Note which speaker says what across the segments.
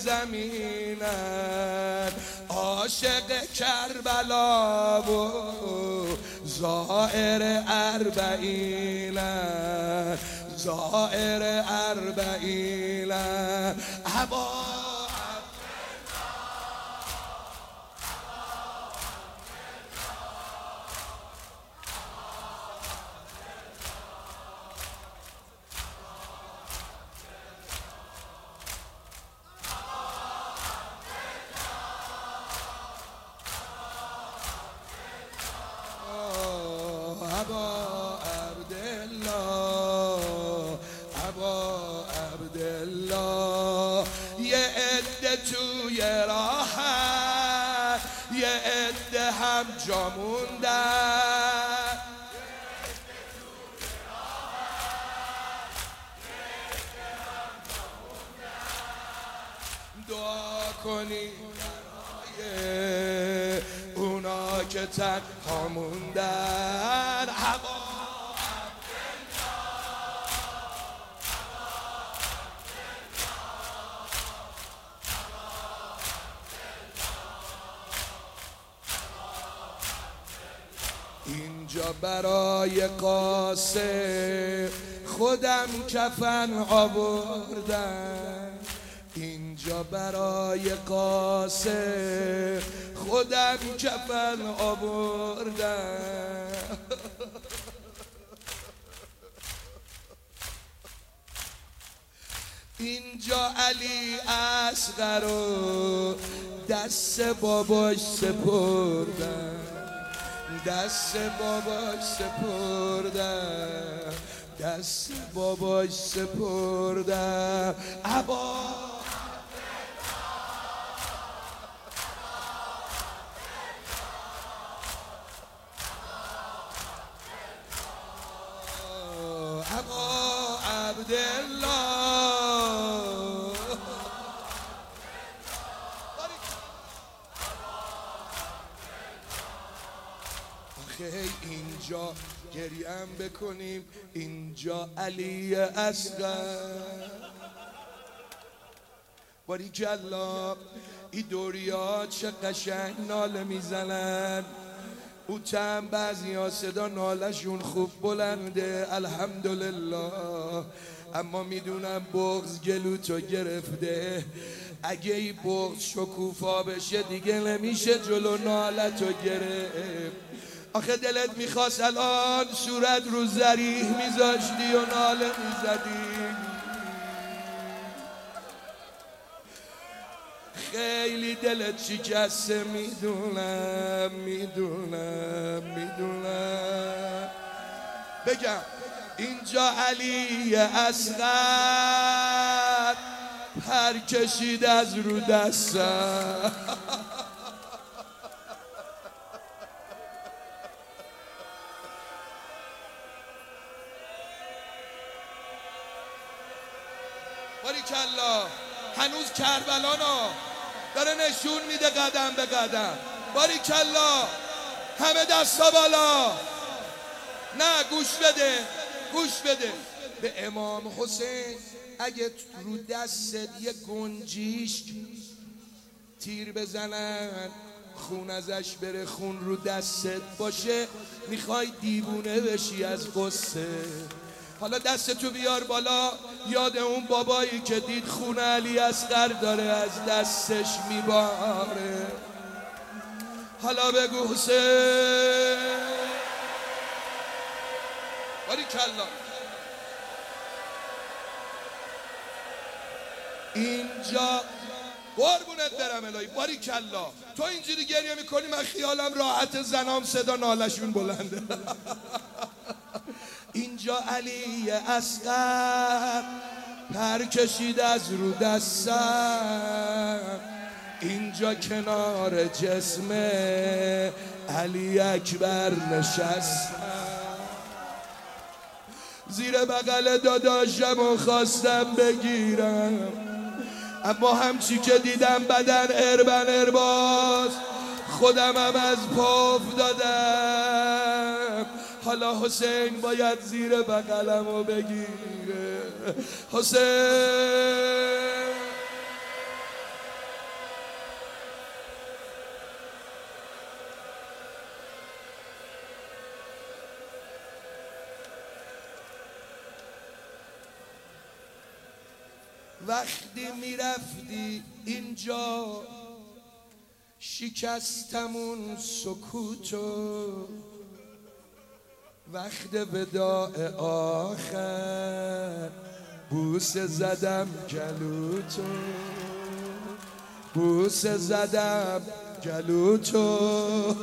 Speaker 1: زمینن، عاشق کربلا و زائر اربعینن، زائر اربعینن. یه عده توی راحت، یه عده هم جا موندن، دعا کنی برای اونا که تنها موندن. اینجا برای قاسم خودم کفن آوردم، اینجا برای قاسم خودم کفن آوردم. اینجا علی اصغر رو دست باباش سپردم، دست باباش سپردم، دست باباش سپردم. عبا عبدالله. اینجا گریم بکنیم، اینجا علی اصغر. باریکلا این دوریا چه قشنگ ناله میزنن، او چند بعضی ها صدا نالشون خوب بلنده الحمدلله، اما میدونم بغض گلوتو گرفته. اگه این بغض شکوفا بشه دیگه نمیشه جلو نالتو گرفت. آخه دلت میخواست الان صورت رو ذریح میذاشتی و ناله میزدی. خیلی دلت شکسته، میدونم میدونم میدونم. بگم اینجا علی اصغر پر کشید از رو دستم. باریکلا هنوز کربلانا داره نشون میده قدم به قدم. باریکلا همه دستا بالا. نه گوش بده گوش بده به امام حسین. اگه رو دستت یه گنجیش تیر بزنن خون ازش بره، خون رو دستت باشه، میخوای دیوونه بشی از قصه. حالا دستتو بیار بالا، یاد اون بابایی که دید خون علی اصغر داره از دستش میباره. حالا بگو حسین. باریکلا اینجا قربونت برم الهی. باریکلا تو اینجوری گریه میکنی من خیالم راحت، زنام صدا نالشون بلنده. اینجا علی اصغر پر کشید از رو دستم، اینجا کنار جسم علی اکبر نشستم. زیر بغل داداشم و خواستم بگیرم، اما همچی که دیدم بدن اربن ارباز، خودم هم از پاف دادم. حالا حسین باید زیر بغلمو بگیره. حسین وقتی میرفتی اینجا شکستمون سکوتو، وقت وداع آخر بوسه زدم گلوتو، بوسه زدم گلوتو.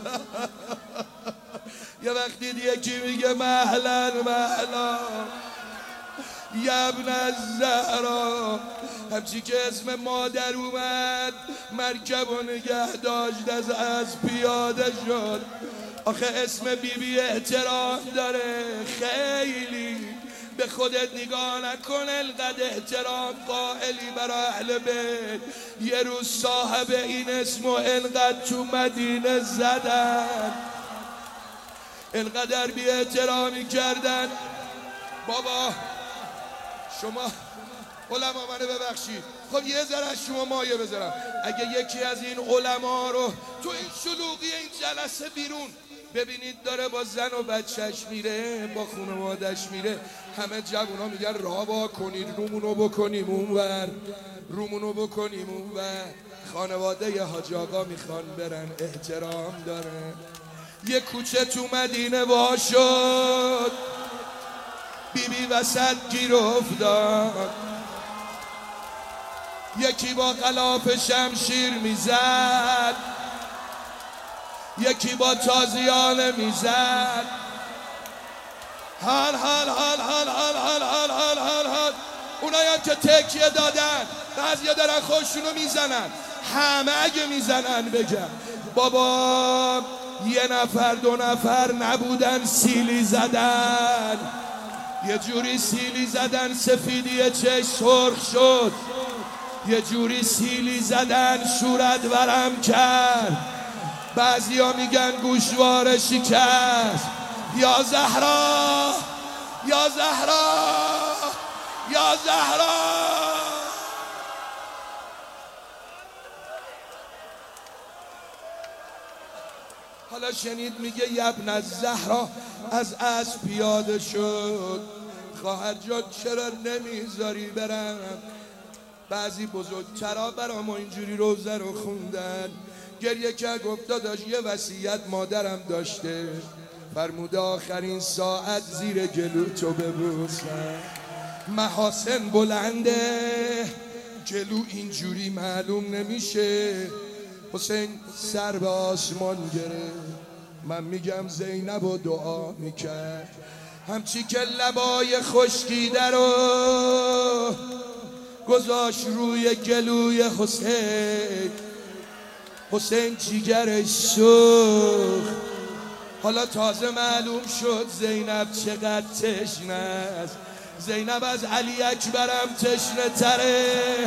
Speaker 1: یه وقتی یکی میگه مهلا مهلا یا ابن الزهرا، همچی که اسم مادر اومد مرکب و نگه داشت از پیاده شد. آخه اسم بیبی احترام داره، خیلی به خودت نگاه نکن، انقدر احترام قائلی برای اهل بیت. یه روز صاحب این اسمو انقدر تو مدینه زدن، انقدر بی احترامی کردن. بابا شما علما منو ببخشید، خب یه ذره از شما مایه بذارم. اگه یکی از این علما رو تو این شلوغی این جلسه بیرون ببینید داره با زن و بچهش میره، با خانوادش میره، همه جوونا میگن راه وا کنید، رومونو بکنیم اونور، رومونو بکنیم اونور. خانواده ی حاج آقا میخوان برن، احترام داره. یه کوچه تو مدینه وا شد، بیبی وسط گیر افتاد، یکی با غلاف شمشیر میزد، یکی با تازیانه میزد. حال حال حال حال حال حال حال حال حال حال. اونایی هم که تکیه دادن بعضیا دارن خودشونو میزنن، همه اگه میزنن بگن بابا یه نفر دو نفر نبودن، سیلی زدن، یه جوری سیلی زدن سفیدی چشم سرخ شد، یه جوری سیلی زدن صورت ورم کرد. بعضیا میگن گوشواره شکست. یا زهرا یا زهرا یا زهرا. حالا شنید میگه ابن الزهرا از اسب پیاده شد. خواهر جان چرا نمیذاری برم؟ بعضی بزرگترا برام اینجوری روزه رو خوندن، گریه که گفت داداش یه وصیت مادرم داشته، فرموده آخرین ساعت زیر گلو تو ببوسم. محاسن بلنده، جلو اینجوری معلوم نمیشه. حسین سر به آسمان گرفت، من میگم زینب و دعا میکرد، همچی که لبای خشکیده رو گذاشت روی گلوی حسین. حسین جیگرش سوخت. حالا تازه معلوم شد زینب چقدر تشنه است. زینب از علی اکبرم تشنه تره.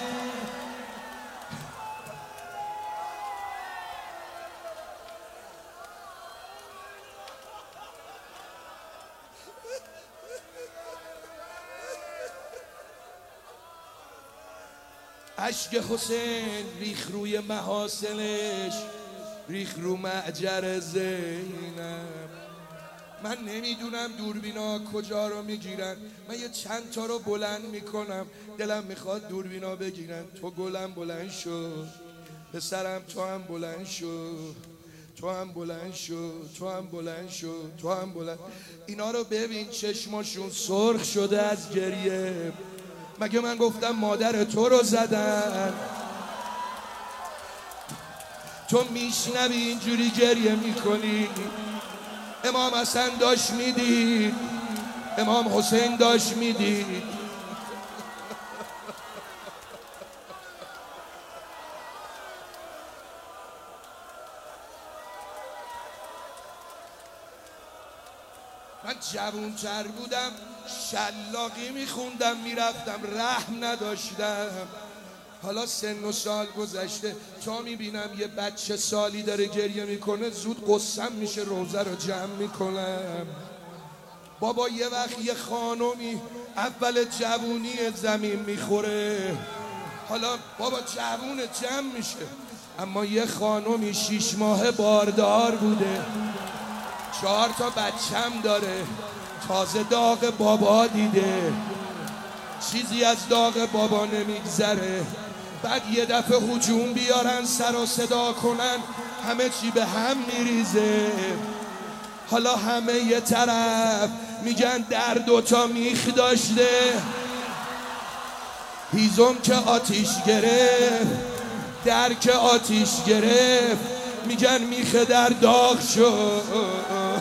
Speaker 1: اشک حسین ریخ روی محاسنش، ریخ رو معجر زینب. من نمیدونم دوربینا کجا رو میگیرن، من یه چند تا رو بلند میکنم، دلم میخواد دوربینا بگیرن. تو گلم بلند شو، پسرم تو هم بلند شو، تو هم بلند شو، تو هم بلند شو، تو هم بلند. اینا رو ببین چشماشون سرخ شده از گریه. مگه من گفتم مادر تو رو زدن؟ تو میشنوی اینجوری گریه میکنی. امام حسن داشت میدید، امام حسین داشت میدید. من جوون‌تر بودم شلاقی میخوندم میرفتم، رحم نداشتم. حالا سن و سال گذشته، تا میبینم یه بچه سالی داره گریه میکنه زود قصم میشه، روزه رو جمع میکنم. بابا یه وقت یه خانومی اول جوونی زمین میخوره، حالا بابا جوون جمع میشه، اما یه خانومی 6 ماه باردار بوده، 4 تا بچم داره، تازه داغ بابا دیده. چیزی از داغ بابا نمیگذره. بعد یه دفعه هجوم بیارن سر و صدا کنن، همه چی به هم میریزه. حالا همه یه طرف میگن در دوتا میخ داشته، هیزم که آتیش گرفت، در که آتیش گرفت، میگن میخ در داغ شد.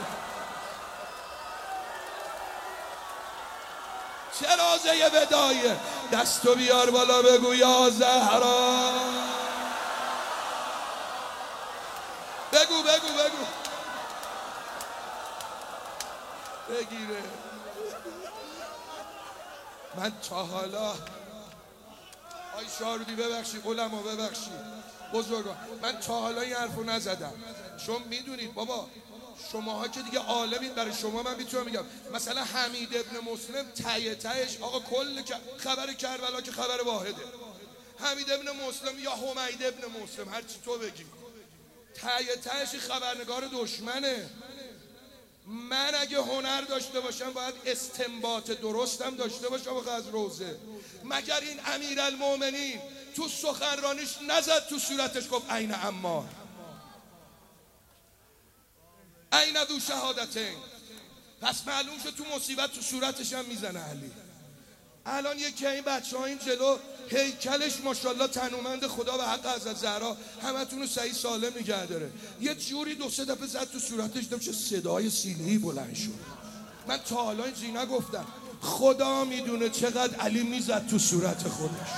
Speaker 1: چه رازه ودایه، دستو بیار بالا بگو یا زهرا. بگو بگو بگو بگیره. من تا حالا آی شارودی ببخشید، علما ببخشید، بزرگان، من تا حالا این حرفو نزدم، چون میدونید بابا شماها که دیگه عالمید. برای شما من میتونم میگم مثلا حمید ابن مسلم تهش آقا کل خبر کربلا که خبر واحده. حمید ابن مسلم یا حمید ابن مسلم، هر چی تو بگی، تهش خبرنگار دشمنه. من اگه هنر داشته باشم باید استنباط درستم داشته باشم از روزه. مگر این امیرالمومنین تو سخنرانیش نزد تو صورتش گفت عین عمار، عین ذو شهادتین؟ پس معلوم شد تو مصیبت تو صورتش هم میزنه علی. الان یکی این بچه ها این جلو هیکلش ماشاءالله تنومند خدا و حق حضرت زهرا همتون رو صحیح سالم نگه داره، یه جوری دو سه دفعه زد تو صورتش، دیدم چه صدای سینه‌ای بلند شد. من تا حالا اینجوری نگفتم. خدا میدونه چقدر علی میزد تو صورت خودش،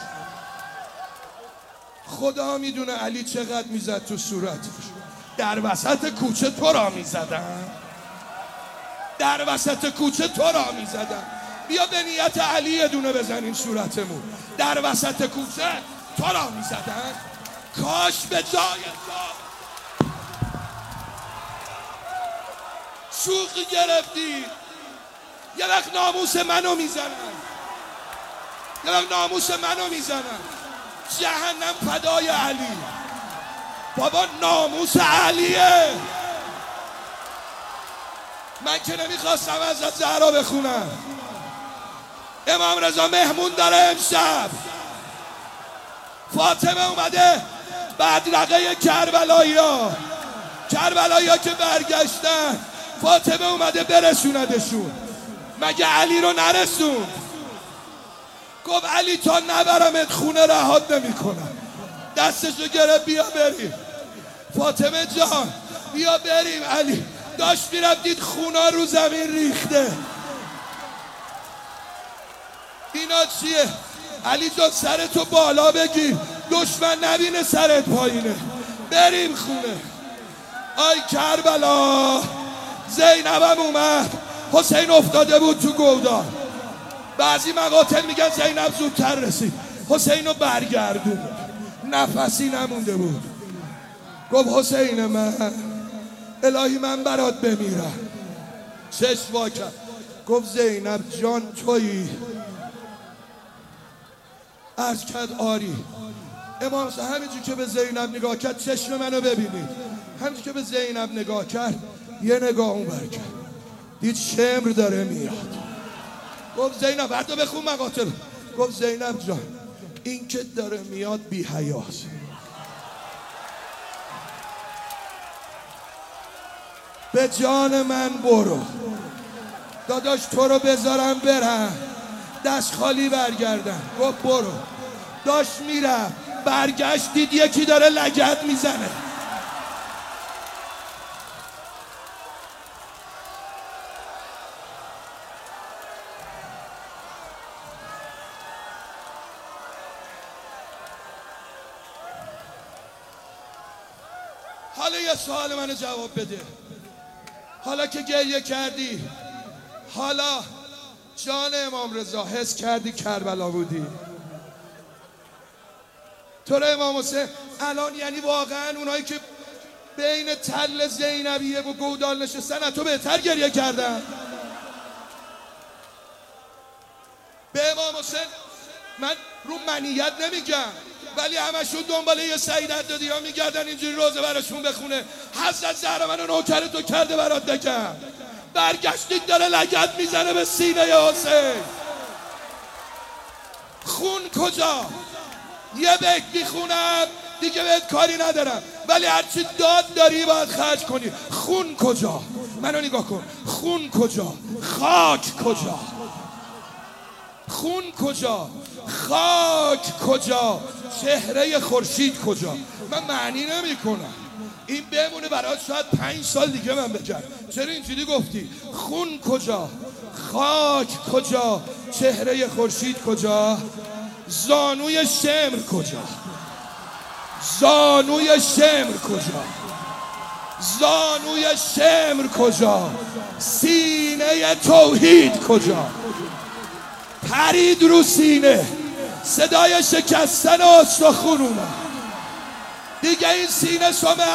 Speaker 1: خدا میدونه علی چقدر میزد تو صورتش. در وسط کوچه تو را میزدن، در وسط کوچه تو را میزدن. بیا به نیت علی یه دونه بزنیم صورتمون. در وسط کوچه تو را میزدن. کاش به جای شوخی گرفتی. یه وقت ناموس منو میزنن، یه وقت ناموس منو میزنن. جهنم فدای علی. بابا ناموس علیه. من که نمیخواستم از زهرا بخونم. امام رضا مهمون داره امشب. فاطمه اومده بدرقه کربلایی ها که برگشتن، فاطمه اومده برسوندشون. مگه علی رو نرسون؟ گفت علی تا نبرمت خونه رهات نمی کنم. دستشو گرفت بیا بریم. فاطمه جان بیا بریم. علی داشت میرفت دید خونا رو زمین ریخته. اینا چیه؟ علی جان سرتو بالا بگیر، دشمن نبینه سرت پایینه. بریم خونه. آی کربلا، زینبم اومد، حسین افتاده بود تو گودان. بعضی مقاتل میگن زینب زودتر رسید، حسین رو برگردون، نفسی نمونده بود. گفت حسین من الهی من برات بمیرم. چشم وا کرد گفت زینب جان تویی؟ عرض کرد آری. امام همینجور که به زینب نگاه کرد، چشم منو ببینید، همینجور که به زینب نگاه کرد یه نگاه اون بر کرد، دید شمر داره میاد. گفت زینب بعد بخون مقاتل. گفت زینب جان این که داره میاد بی حیاست. به جان من برو داداش، تو رو بذارم برم دست خالی برگردم. گفت برو. داشت میرم، برگشت دید یکی داره لگد میزنه. حالا یه سوال منو جواب بده. حالا که گریه کردی، حالا جان امام رضا حس کردی کربلا بودی؟ تو رو امام حسین الان یعنی واقعا اونایی که بین تل زینبیه و گودال نشستن تو بهتر گریه کردن؟ به امام حسین من رو منیت نمیگم، ولی همشون دنبال یه سعید عدادی ها میگردن اینجوری روزه براشون بخونه. حضرت زهرا منو نوکر تو کرده برات نکرد. برگشتید داره لگد میزنه به سینه حسین. خون کجا؟ یه بیت میخونم دیگه بهت کاری ندارم، ولی هرچی داد داری باید خرج کنی. خون کجا؟ منو نگاه کن. خون کجا؟ خاک کجا؟ خون کجا؟ خاک کجا؟ چهره خورشید کجا؟ من معنی نمی کنم، این بمونه برات شاید 5 سال دیگه من بگم چرا اینجوری گفتی. خون کجا؟ خاک کجا؟ چهره خورشید کجا؟ زانوی شمر کجا؟ زانوی شمر کجا؟ زانوی شمر کجا؟ سینه توحید کجا؟ پرید رو سینه، صدای شکستن استخون اومد دیگه. این سینه سمه